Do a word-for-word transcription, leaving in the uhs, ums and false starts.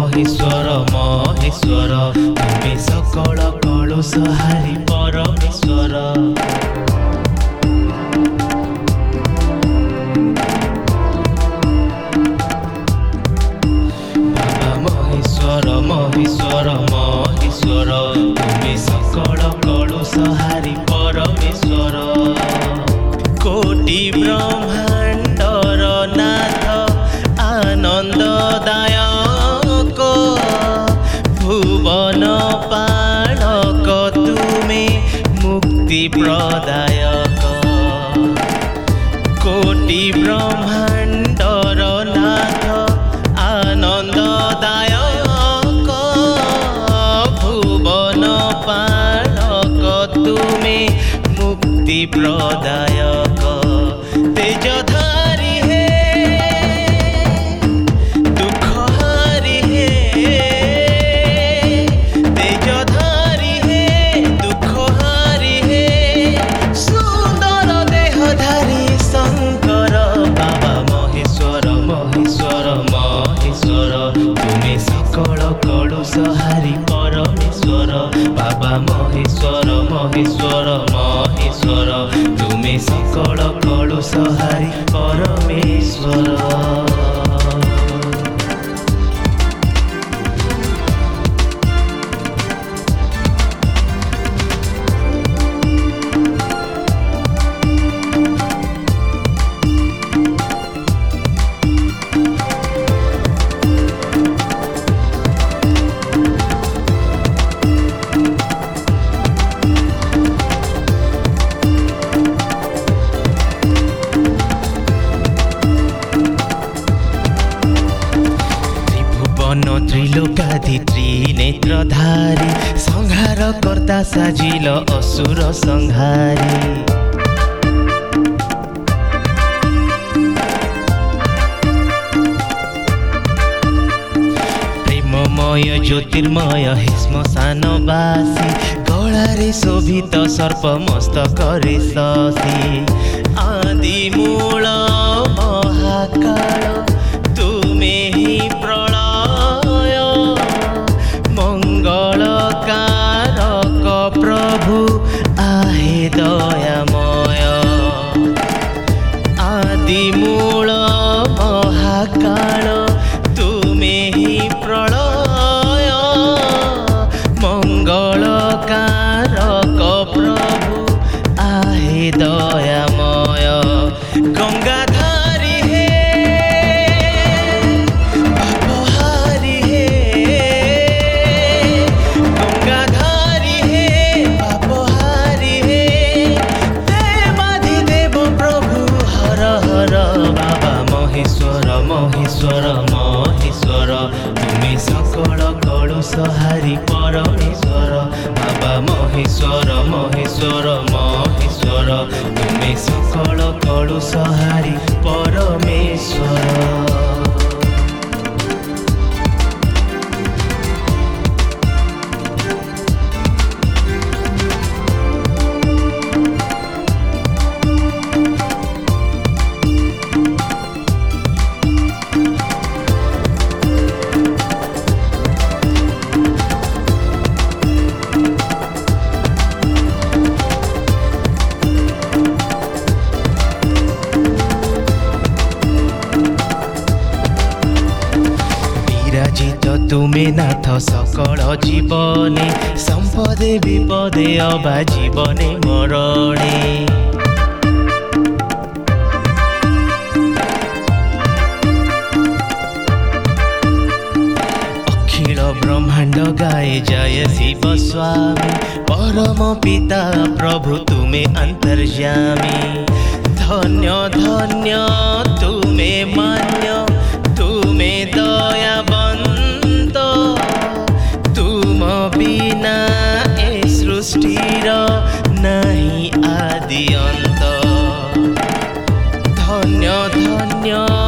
महेश्वर महेश्वर तुमे सकल कलुषहारी परमेश्वर। बाबा महेश्वर महेश्वर महेश्वर तुमे सकल कलुषहारी परमेश्वर। कोटि ब्रह्मांडर नाथ आनंददायक भुवन पालक तुमे मुक्ति प्रदायक। कोटि ब्रह्मांडर नाथ आनंददायक भुवन पालक तुमे मुक्ति प्रदायक। तेजधारी हे दुखहारी हे तेजधारी हे दुखहारी हे सुंदर देहधारी शंकर। बाबा महेश्वर महेश्वर महेश्वर तुमे सकल कलुषहारी परमेश्वर। बाबा महेश्वर महेश्वर महेश्वर तुमे सकल कलुषहारी परमेश्वर। त्रिलोकाधि त्रिनेत्रधारी संहार कर्ता साजिल असुर संहारी। प्रेममय ज्योतिर्मय हे श्मशानवासी गलारे शोभित सर्प मस्तकरे शशि। आदि मूल महाकाल तुमे ही प्रलय मंगलकारक प्रभु आहे दयामय। आदि मूल महाकाल तुमे ही प्रलय मंगलकारक प्रभु आहे दयामय। गंगाधारी हे पापहारी हे गंगाधारी हे पापहारी हे देवाधिदेव प्रभु हर हर। बाबा महेश्वर महेश्वर महेश्वर तुमे सकल कलुषहारी परमेश्वर। बाबा महेश्वर महेश्वर महेश्वर तुमे सकल कलुषहारी परमेश्वर। तुमे नाथ सकल जीवने संपदे विपदे अबा जीवने मरणे। अखिल ब्रह्मांड गाए जय शिव स्वामी परम पिता प्रभु तुमे अंतर्यामी। धन्य धन्य तुमे मान्य तुमे दयावंत तुम बिना ए सृष्टिर नहीं आदि अंत। धन्य धन्य